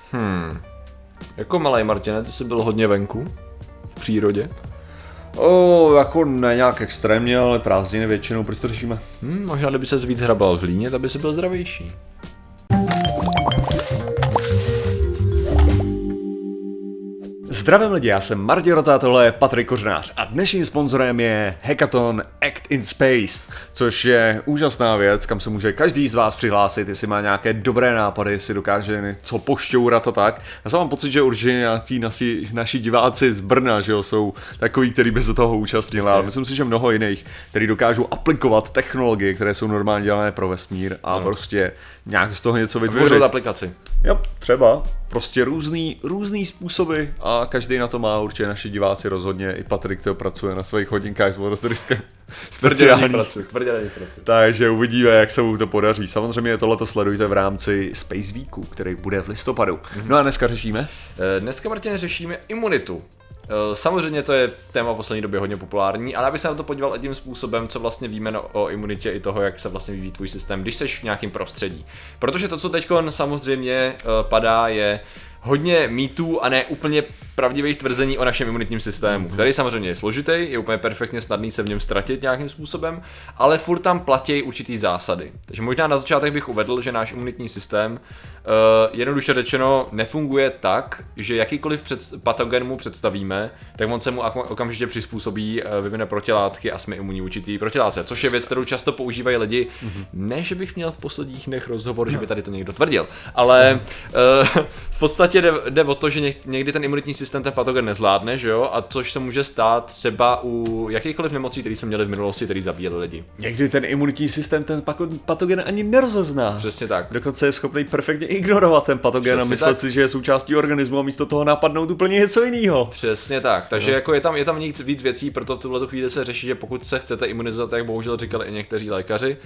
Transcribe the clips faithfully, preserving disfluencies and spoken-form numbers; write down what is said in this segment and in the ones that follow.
Hmm. Jako malej, Martine, ty jsi byl hodně venku? V přírodě? O, jako ne nějak extrémně, ale prázdniny většinou, proč to řešíme? Hmm, možná kdyby ses víc hrabal v hlíně, tak by si byl zdravější. Zdravím lidi, já jsem Martin Rota, tohle je Patrik Kořenář a dnešním sponzorem je Hackathon Act in Space, což je úžasná věc, kam se může každý z vás přihlásit, jestli má nějaké dobré nápady, jestli dokáže něco pošťourat a tak. Já jsem mám pocit, že určitě nějaký naši, naši diváci z Brna, že jo, jsou takový, který by se toho účastnili, ale myslím si, že mnoho jiných, který dokážou aplikovat technologie, které jsou normálně dělané pro vesmír a ano. prostě nějak z toho něco vytvořit. aplikaci. Jo, třeba. Prostě různý, různý způsoby a každý na to má, určitě naši diváci rozhodně, i Patrik to pracuje na svých hodinkách s vodotryskem speciálních. Takže uvidíme, jak se mu to podaří. Samozřejmě tohleto sledujte v rámci Space Weeku, který bude v listopadu. Mm-hmm. No a dneska řešíme? Dneska, Martine, řešíme imunitu. Samozřejmě to je téma v poslední době hodně populární, ale abych se na to podíval i tím způsobem, co vlastně víme o imunitě i toho, jak se vlastně vyvíjí tvůj systém, když seš v nějakém prostředí. Protože to, co teď samozřejmě padá, je hodně mýtů a ne úplně pravdivých tvrzení o našem imunitním systému, který samozřejmě je složitý, je úplně perfektně snadný se v něm ztratit nějakým způsobem, ale furt tam platí určitý zásady. Takže možná na začátek bych uvedl, že náš imunitní systém uh, jednoduše řečeno nefunguje tak, že jakýkoliv před, patogen mu představíme, tak on se mu okamžitě přizpůsobí, uh, vyvine protilátky a jsme imunní vůči té protilátce, což je věc, kterou často používají lidi. Mm-hmm. Ne, že bych měl v posledních dnech rozhovor, že by tady to někdo tvrdil, ale uh, v podstatě jde, jde o to, že někdy ten imunitní systém ten patogen nezvládne, že jo, a což se může stát třeba u jakýchkoliv nemocí, které jsme měli v minulosti, které zabíjeli lidi. Někdy ten imunitní systém ten patogen ani nerozezná. Přesně tak. Dokonce je schopný perfektně ignorovat ten patogen Přesně a myslet tak. si, že je součástí organismu a místo toho napadnout úplně něco jiného. Přesně tak. Takže no. jako je tam je tam víc, víc věcí, proto v tuhle chvíli se řeší, že pokud se chcete imunizovat, jak bohužel říkali i někteří lékaři,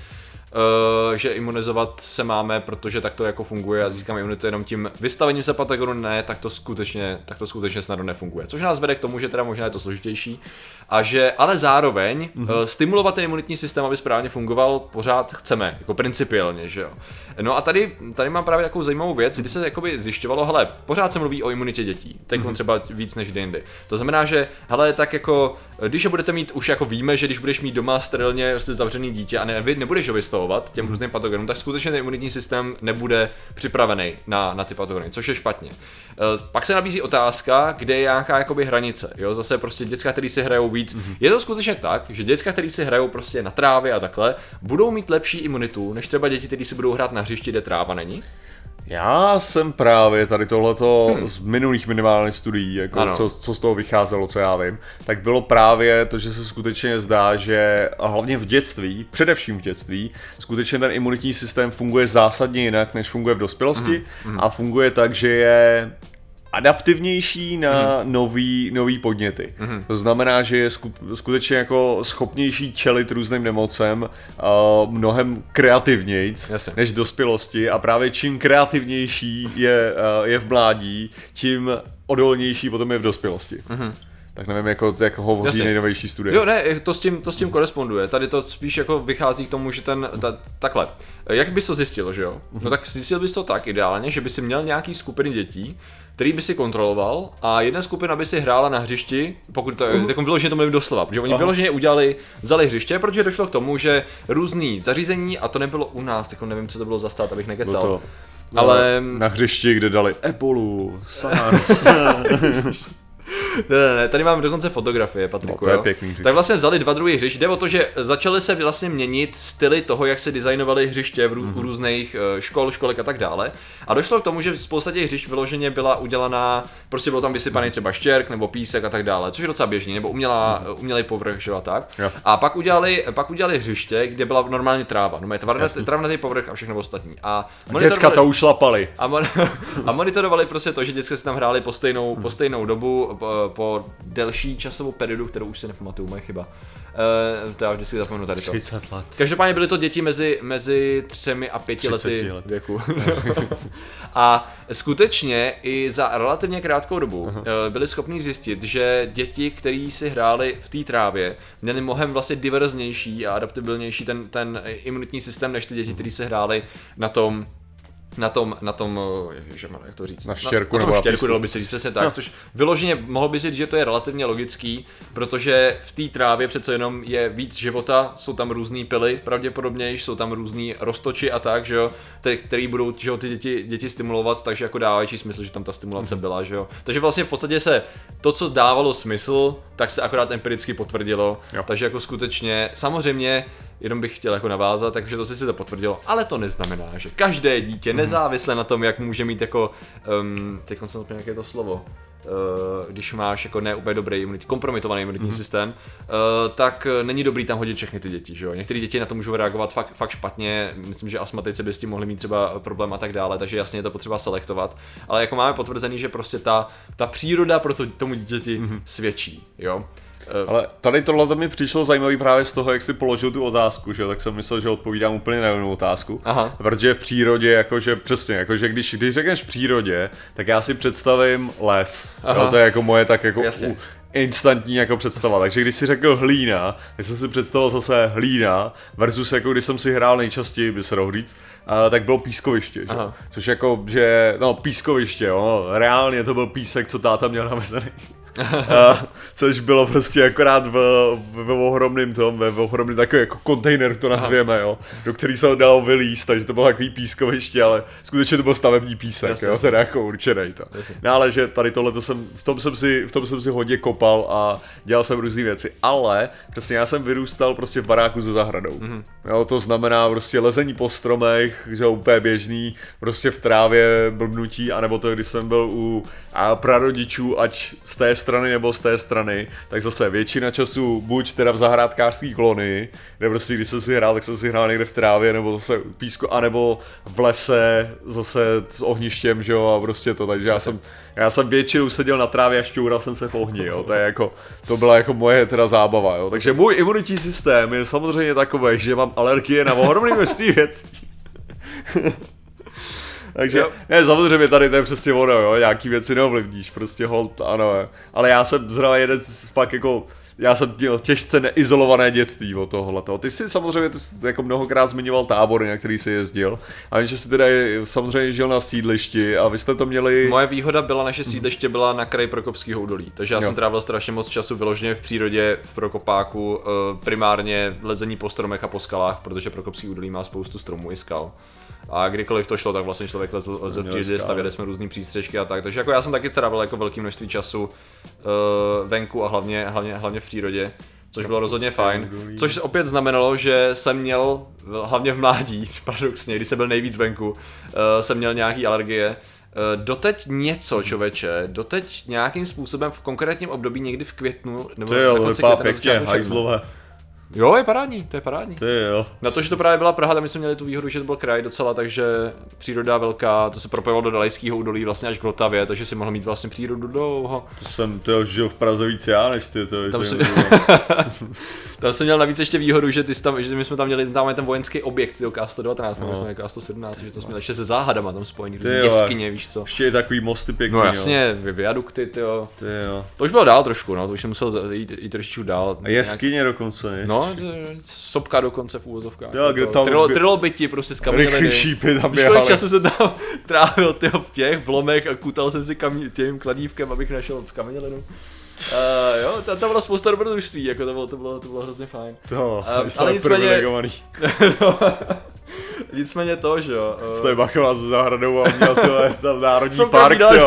Uh, že imunizovat se máme, protože tak to jako funguje a získáme imunitu jenom tím vystavením se patogenu, ne, tak to skutečně, tak to skutečně snadno nefunguje. Což nás vede k tomu, že teda možná je to složitější a že ale zároveň mm-hmm. uh, stimulovat ten imunitní systém, aby správně fungoval, pořád chceme, jako principiálně, že jo. No a tady, tady mám právě takovou zajímavou věc, kdy se jakoby zjišťovalo, hele, pořád se mluví o imunitě dětí, teď mm-hmm. třeba víc než jindy. To znamená, že hele, tak jako, když je budete mít, už jako víme, že když budeš mít doma sterilně prostě zavřený dítě a ne, nebudeš ho vystavovat těm různým patogenům, tak skutečně ten imunitní systém nebude připravený na, na ty patogeny, což je špatně. E, pak se nabízí otázka, kde je nějaká jakoby hranice, jo, zase prostě děcka, který si hrajou víc. Mm-hmm. Je to skutečně tak, že děcka, který si hrajou prostě na trávě a takhle, budou mít lepší imunitu, než třeba děti, kteří si budou hrát na hřišti, kde tráva není? Já jsem právě tady tohleto hmm. z minulých minimálních studií, jako co, co z toho vycházelo, co já vím, tak bylo právě to, že se skutečně zdá, že a hlavně v dětství, především v dětství, skutečně ten imunitní systém funguje zásadně jinak, než funguje v dospělosti hmm. a funguje tak, že je adaptivnější na mm. nový, nový podněty. Mm. To znamená, že je skutečně jako schopnější čelit různým nemocem uh, mnohem kreativnějc Jasně. než v dospělosti a právě čím kreativnější je, uh, je v mládí, tím odolnější potom je v dospělosti. Mm. Tak nevím, jako, jak hovoří Jasně. nejnovější studie. Jo, ne, to s tím, to s tím koresponduje. Tady to spíš jako vychází k tomu, že ten, ta, takhle. Jak bys to zjistil, že jo? Mm. No tak zjistil bys to tak ideálně, že by si měl nějaký skupiny dětí, který by si kontroloval a jedna skupina by si hrála na hřišti, pokud to uh. tak vyloženě to mluvím doslova, protože oni Aha. vyloženě udělali, vzali hřiště, protože došlo k tomu, že různý zařízení, a to nebylo u nás, tak nevím, co to bylo za stát, abych nekecal. To, ale na hřišti, kde dali Ebolu, SARS. Ne, ne, ne, tady mám dokonce fotografie, Patriku, no, to je pěkný hřiště. Tak vlastně vzali dva druhy hřišť, jde o to, že začaly se vlastně měnit styly toho, jak se designovaly hřiště v rů, mm-hmm. různých škol, školek a tak dále. A došlo k tomu, že spousta těch hřišť vyloženě byla udělaná, prostě bylo tam vysypaný třeba štěrk nebo písek a tak dále, což je docela běžný, nebo umělá, mm-hmm. umělý povrch, že a tak. Jo. A pak udělali, pak udělali hřiště, kde byla normálně tráva, no travnatý povrch a všechno ostatní. A děcka to ušlapali. A, mon, a monitorovali prostě to, že děcka si tam hráli po stejnou, po stejnou dobu, po, po delší časovou periodu, kterou už si nepamatuju, moje chyba. Uh, to já vždycky zapomenu tady to. třicet let. Každopádně byly to děti mezi, mezi třemi a pěti lety let. věku. A skutečně i za relativně krátkou dobu uh, byli schopni zjistit, že děti, který si hráli v té trávě, měli mnohem vlastně diverznější a adaptabilnější ten, ten imunitní systém, než ty děti, kteří si hráli na tom na tom, na tom, ježišmarja, jak to říct? Na štěrku, na, na nebo tom štěrku, na dalo by se říct přesně tak, no. Což vyloženě mohlo by říct, že to je relativně logický, protože v té trávě přece jenom je víc života, jsou tam různý pily pravděpodobně, jsou tam různý roztoči a tak, že jo, který budou, že jo, ty děti, děti stimulovat, takže jako dávající smysl, že tam ta stimulace byla, že jo. Takže vlastně v podstatě se to, co dávalo smysl, tak se akorát empiricky potvrdilo, jo. Takže jako skutečně, samozřejmě, jenom bych chtěl jako navázat, takže to si si to potvrdilo, ale to neznamená, že každé dítě, nezávisle na tom, jak může mít jako, um, teď jsem například nějaké to slovo, uh, když máš jako ne úplně dobrý imunitní, kompromitovaný imunitní mm-hmm. systém, uh, tak není dobrý tam hodit všechny ty děti, že jo. Některé děti na to můžou reagovat fakt, fakt špatně, myslím, že astmatici by s tím mohli mít třeba problém a tak dále, takže jasně je to potřeba selektovat, ale jako máme potvrzený, že prostě ta, ta příroda pro to, tomu dítěti mm-hmm. svědčí, jo. Ale tady tohle mi přišlo zajímavý právě z toho, jak si položil tu otázku, že? Tak jsem myslel, že odpovídám úplně na jinou otázku. Aha. Protože v přírodě, jakože přesně, jakože když, když řekneš v přírodě, tak já si představím les. Jo, to je jako moje tak jako u, instantní jako představa. Takže když si řekl hlína, tak jsem si představil zase hlína versus jako když jsem si hrál nejčastěji, by se dalo říct, uh, tak bylo pískoviště, že? Což jako, že, no pískoviště, jo, reálně to byl písek, co táta měl navezený. uh, což bylo prostě akorát v, v, v ohromným tom, ve v ohromným takový jako kontejner to nazvěme, jo, do který se ho dalo vylíst, takže to bylo takový pískoviště, ale skutečně to byl stavební písek, jasně, jo, teda jako určenej to. No ale že tady tohle to jsem, v tom jsem si, v tom jsem si hodně kopal a dělal jsem různý věci, ale přesně já jsem vyrůstal prostě v baráku se zahradou, mm-hmm. Jo, to znamená prostě lezení po stromech, že jo, úplně běžný, prostě v trávě blbnutí, anebo to, když jsem byl u a prarodičů, ať z té strany nebo z té strany, tak zase většina času buď teda v zahrádkářský kolonii, kde prostě když jsem si hrál, tak jsem si hrál někde v trávě nebo zase v písku, anebo v lese zase s ohništěm, že jo, a prostě to, takže já jsem, já jsem většinou seděl na trávě a šťoural jsem se v ohni, jo, to je jako, to byla jako moje teda zábava, jo, takže můj imunitní systém je samozřejmě takový, že mám alergie na ohromné množství věcí. Takže, jo. Ne, samozřejmě tady to je přesně ono, jo, nějaký věci neovlivníš, prostě hold, ano, ale já jsem zrovna jeden fakt jako, já jsem měl těžce neizolované dětství od tohohletoho. Ty jsi samozřejmě ty jsi jako mnohokrát zmiňoval tábory, na který jsi jezdil, a vím, že jsi teda samozřejmě žil na sídlišti a vy jste to měli... Moje výhoda byla, naše sídliště byla na kraji Prokopského údolí, takže já jo. jsem trávil strašně moc času vyloženě v přírodě, v Prokopáku, primárně lezení po stromech a po skalách, protože Prokopský údolí má spoustu stromů i skal. A kdykoliv to šlo, tak vlastně člověk lezl, lezl v přírodě, stavěli jsme různý přístřešky a tak, takže jako já jsem taky trávil jako velké množství času uh, venku a hlavně, hlavně, hlavně v přírodě, což bylo rozhodně fajn, což opět znamenalo, že jsem měl, hlavně v mládí, paradoxně, když jsem byl nejvíc venku, uh, jsem měl nějaký alergie. Uh, doteď něco, člověče, doteď nějakým způsobem v konkrétním období někdy v květnu, nebo to jo, to vypadá pěkně, hajzlové. Jo, je parádní, to je parádní. Ty jo. Na to, že to právě byla Praha, tam my jsme měli tu výhodu, že to byl kraj docela, takže příroda velká, to se propojilo do Dalajského údolí vlastně až k Vltavě, takže si mohl mít vlastně přírodu dlouho. To jsem to žil v Praze víc já než ty, to tam, si... tam jsem měl navíc ještě výhodu, že, ty tam, že my jsme tam měli tam ten vojenský objekt, K sto devatenáct, nebo jsme K sto sedmnáct, že to jsme ještě se záhadama tam spojený, různý jeskyně, víš co. Ještě je takový mosty pěkný. No jasně, jo. Viadukty, tyjo. Ty jo. To už bylo dál trošku, no, to už jsem musel jít, jít trošičku dál. A jeskyně nějak... dokonce, no, sopka dokonce v úvozovkách. Jo, kde tam Trilo, trilobyti prostě z kameněliny. Rychlý šípy tam běhaly. Kolik času jsem tam trávil tyho v těch vlomech a kutal jsem si kamí, tím kladívkem, abych našel z kamenělinu. Uh, jo, tam, tam bylo spousta dobrodružství, jako to bylo, to bylo, to bylo hrozně fajn. To, uh, ale nicméně, no, nicméně to, že jo. Uh, Jste bachoval za zahradou a měl tohle tam národní park, jo.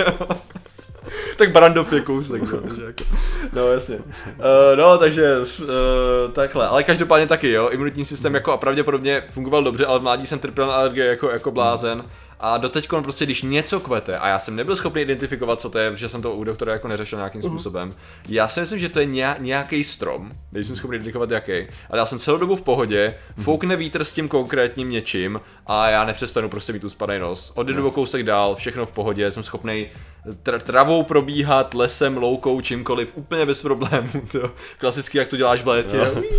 Tak Brandov je kousek, no, takže jako, no jasně. Uh, no, takže uh, takhle, ale každopádně taky, jo, imunitní systém jako a pravděpodobně fungoval dobře, ale v mládí jsem trpěl na alergie jako, jako blázen. A doteďkon prostě, když něco kvete, a já jsem nebyl schopný identifikovat, co to je, protože jsem to u doktora jako neřešil nějakým uh-huh. způsobem. Já si myslím, že to je nějaký strom, nejsem schopný identifikovat jaký, ale já jsem celou dobu v pohodě, foukne vítr s tím konkrétním něčím a já nepřestanu prostě mít uspanej nos. Odjedu o kousek dál, všechno v pohodě, jsem schopný tra- travou probíhat, lesem, loukou, čímkoliv, úplně bez problémů, to klasicky, jak to děláš v létě.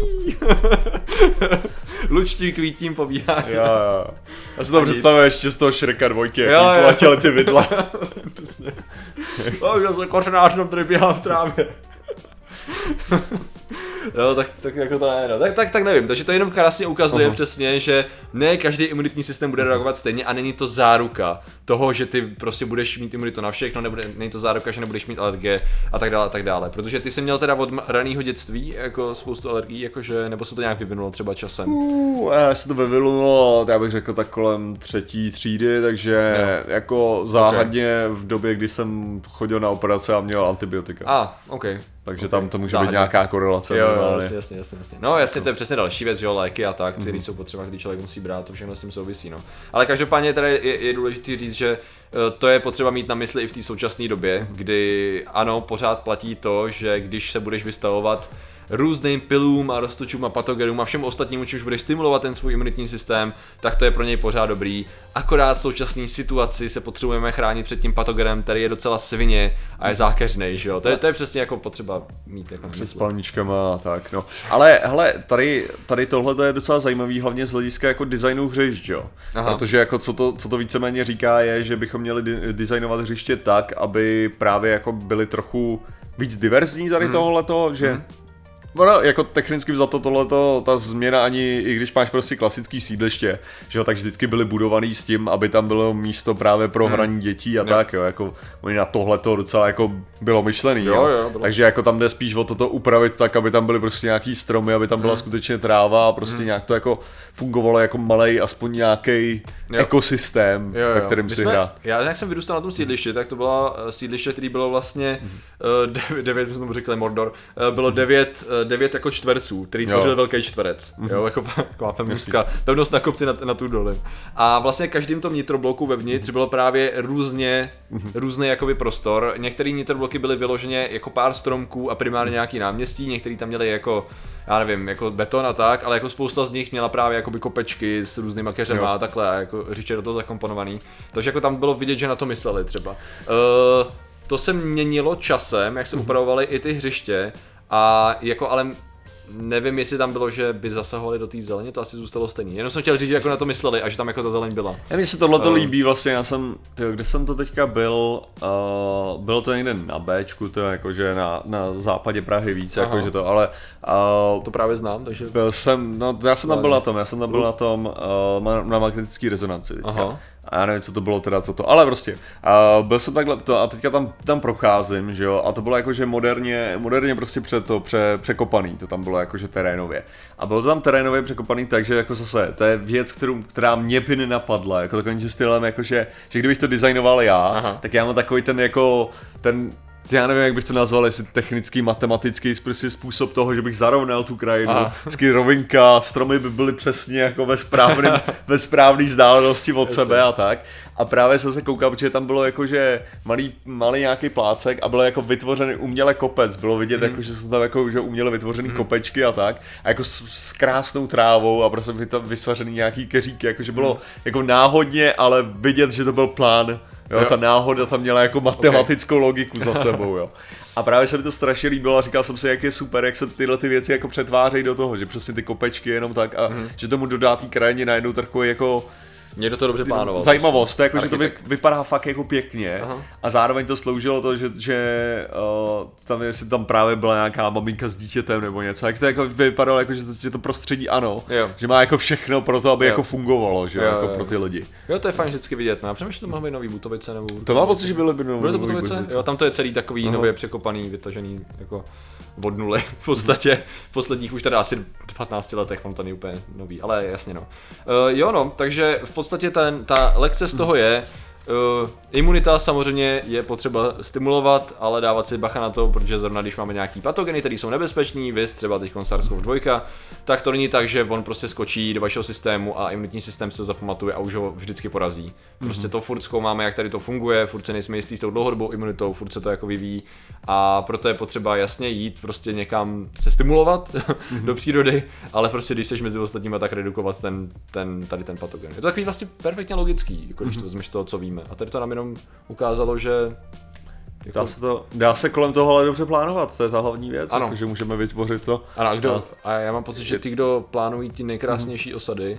Lučtí kvítím pobíhá. Jo, jo. Já si to představuji ještě z toho Shreka dvojky, jak jí letěly ty vidla. Přesně. O, já jsem kořenář, který běhá v trávě. No, tak, tak jako to ne, no. tak, tak, tak nevím, takže to jenom krásně ukazuje uh-huh. přesně, že ne každý imunitní systém bude reagovat stejně a není to záruka toho, že ty prostě budeš mít imunitu na všechno, nebude, není to záruka, že nebudeš mít alergie a tak dále a tak dále, protože ty jsi měl teda od raného dětství jako spoustu alergií, jakože, nebo se to nějak vyvinulo třeba časem? Uh, já se to vyvinulo, já bych řekl tak kolem třetí třídy, takže jo. jako záhadně okay. v době, kdy jsem chodil na operace a měl antibiotika. A, ah, ok. Takže okay. tam to může záhadně. být nějaká korelace. Jo, jo jasně, jasně, jasně, jasně. No jasně, to je přesně další věc, že jo, léky a tak, které mm-hmm. jsou potřeba, když člověk musí brát, to všechno s tím souvisí, no. Ale každopádně tady je, je důležité říct, že to je potřeba mít na mysli i v té současné době, kdy ano, pořád platí to, že když se budeš vystavovat různým pilům a roztočům a patogenům a všem ostatním, čímž budeš stimulovat ten svůj imunitní systém, tak to je pro něj pořád dobrý. Akorát v současné situaci se potřebujeme chránit před tím patogenem, který je docela svině a je zákeřnej, že jo. To je, to je přesně jako potřeba mít jako před spalničkama a tak, no. Ale hele, tady, tady tohle je docela zajímavý, hlavně z hlediska jako designu hřišť, jo. Aha. Protože jako co to, co to víceméně říká je, že bychom měli di- designovat hřiště tak, aby právě jako byly trochu víc diverzní tady hmm. tohleto, že hmm. No, jako technicky vzato tohleto, ta změna ani, i když máš prostě klasický sídliště, že jo, tak vždycky byly budovaný s tím, aby tam bylo místo právě pro hraní hmm. dětí a jo. tak jo, jako oni na tohleto docela jako bylo myšlený, jo, jo. Jo, bylo. Takže jako tam jde spíš o toto upravit tak, aby tam byly prostě nějaký stromy, aby tam byla hmm. skutečně tráva a prostě hmm. nějak to jako fungovalo jako malej aspoň nějaký ekosystém, jo, jo. ve kterém si hrát. Já jak jsem vyrůstal na tom sídlišti, tak to bylo sídliště, který bylo vlastně hmm. uh, devět, jsme tomu řekli Mordor, uh, bylo devět devět jako čtverců, který tvořil velký čtverec, mm-hmm. jo, jako taková pevnostka, pevnost na kopci na, na tu dole. A vlastně každým tom nitrobloku vevnitř bylo právě různě, mm-hmm. různý jakoby prostor. Některé nitrobloky byly vyloženě jako pár stromků a primárně nějaký náměstí, některý tam měli jako, já nevím, jako beton a tak, ale jako spousta z nich měla právě jakoby kopečky s různýma keřema a takhle, a jako hřiště do toho zakomponovaný. Takže jako tam bylo vidět, že na to mysleli třeba. Uh, to se měnilo časem, jak se upravovaly i ty hřiště. A jako ale nevím, jestli tam bylo, že by zasahovali do té zeleně, to asi zůstalo stejný. Jenom jsem chtěl říct, že jako na to mysleli a že tam jako ta zeleň byla. Já mně se tohleto uh, líbí vlastně, já jsem, tyjo, kde jsem to teďka byl, uh, bylo to někde na Bčku, to je jakože na, na západě Prahy víc, jakože to, ale... Uh, to právě znám, takže... Byl jsem, no já jsem tam byl na tom, já jsem tam byl na tom, uh, na magnetické rezonanci teďka. Aha. A já nevím, co to bylo teda, co to, ale prostě, uh, byl jsem takhle, to, a teďka tam, tam procházím, že jo, a to bylo jakože moderně, moderně prostě před to, pře, překopaný, to tam bylo jakože terénově. A bylo to tam terénově překopaný, takže jako zase, to je věc, kterou, která mě by nenapadla, jako takovým stylem, jakože, že kdybych to designoval já, aha. tak já mám takový ten jako, ten, já nevím, jak bych to nazval, jestli technický, matematický prostě způsob toho, že bych zarovnal tu krajinu, vždycky rovinka, stromy by byly přesně jako ve správném, ve správné vzdálenosti od sebe a tak. A právě jsem se koukal, protože tam bylo jakože malý, malý nějaký plácek a bylo jako vytvořený uměle kopec, bylo vidět, mm. jako, že jsou tam jako, že uměle vytvořený mm. kopečky a tak. A jako s, s krásnou trávou a prostě vysařený nějaký keříky, jakože bylo mm. jako náhodně, ale vidět, že to byl plán. Jo, jo, ta náhoda tam měla jako matematickou okay. logiku za sebou, jo. A právě se mi to strašně líbilo a říkal jsem si, jak je super, jak se tyhle ty věci jako přetvářejí do toho, že přesně ty kopečky jenom tak a mm. že tomu dodá té krajině najednou takový jako někdo to dobře plánoval. Zajímavost, jako, že to vy, vypadá fakt jako pěkně. Aha. A zároveň to sloužilo to, že, že uh, tam, jestli tam právě byla nějaká maminka s dítětem nebo něco, jak to jako vypadalo, jako, že, to, že to prostředí ano, jo. že má jako všechno pro to, aby jo. jako fungovalo, že jo, jako jo. pro ty lidi. Jo, to je fajn vždycky vidět, no. Přemýšlím, že to mohly být nový Butovice nebo... To má pocit, že byly by nový Byly to Butovice? Jo, tam to je celý takový Aha. nově překopaný, vytažený, jako od nuly v podstatě. V posledních už teda asi patnáct letech, on to není úplně nový, ale jasně no. Uh, jo no, takže v podstatě ten, ta lekce z toho je, uh, imunita samozřejmě je potřeba stimulovat, ale dávat si bacha na to, protože zrovna když máme nějaký patogeny, které jsou nebezpeční, viz třeba teď SARS-CoV dva, tak to není tak, že on prostě skočí do vašeho systému a imunitní systém se zapamatuje a už ho vždycky porazí. Prostě to furt zkoumáme, jak tady to funguje, furt se nejsme jistý s tou dlouhodobou imunitou, furt se to jako vyvíjí a proto je potřeba jasně jít prostě někam se stimulovat mm-hmm. do přírody, ale prostě když seš mezi ostatníma, tak redukovat ten, ten, tady ten patogen. Je to takový vlastně perfektně logický, jako když mm-hmm. to vezmeš toho, co víme. A tady to nám jenom ukázalo, že jako... Dá se to, dá se kolem toho ale dobře plánovat, to je ta hlavní věc, jako, že můžeme vytvořit to. Ano, a, kdo, a já mám pocit, že ty, kdo plánují ty nejkrásnější mm-hmm. osady,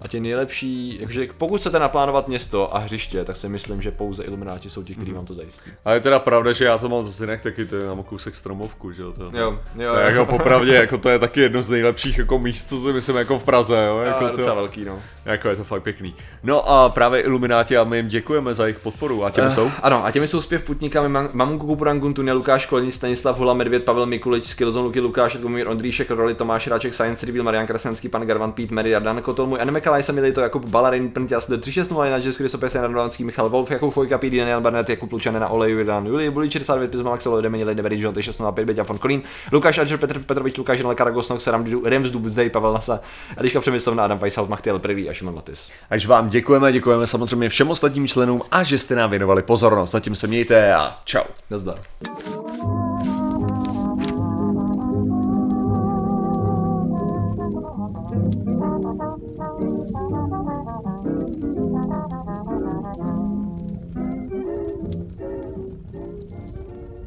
A ti nejlepší, jakože pokud chcete naplánovat město a hřiště, tak si myslím, že pouze Ilumináti jsou ti, kteří mm. vám to zajistí. A je teda pravda, že já to mám zase jinak taky, to je na kousek Stromovku, že jo? To, jo, jo, to je jako popravdě, jako to je taky jedno z nejlepších jako míst, co si myslím jako v Praze, jo? Jako jo, to, docela velký, no. Jako je to fakt pěkný. No a právě Ilumináti a my jim děkujeme za jejich podporu. A těmi uh, jsou? Ano, a těmi jsou zpěv Putníkami, Mamunku Kupurangun, Tuně, Lukáš Kolní, Stanislav Hula, Medvěd, Pavel Mikulič, Skillzone, Luky, Lukáš, Lubomír Ondříšek, Roli, Tomáš Ráček, Science Reveal, Marian Krasenský, Pan Garvan, Pete, Mary, Dan Kotol, můj Anime Kalaj, Samilito, Jakub Balarin, Prnťas, tři šest nula, na Český Sopes, Jan Radovanský, Michal Wolf, Jakub Fojka, Pete, Daniel Barnett, Jakub Lučane na Oleju, Dan Juli, Buli šedesát devět, Pisma Maxelo, Demeni, Lejde, Very, John, šest nula pět, Beďa von Kolín, Lukáš Adžer, Petr Petrovič, Lukáš Žanel, Karagosnok, Saram Remzdub, Zdej, Pavel Nasa, Eliška Přemyslovna, Adam Weishaupt, Machtiel Privý a Šimon Matis. Takže vám děkujeme, děkujeme samozřejmě všem ostatním členům a že jste nám věnovali pozornost. Zatím se mějte a čau. Nazdar.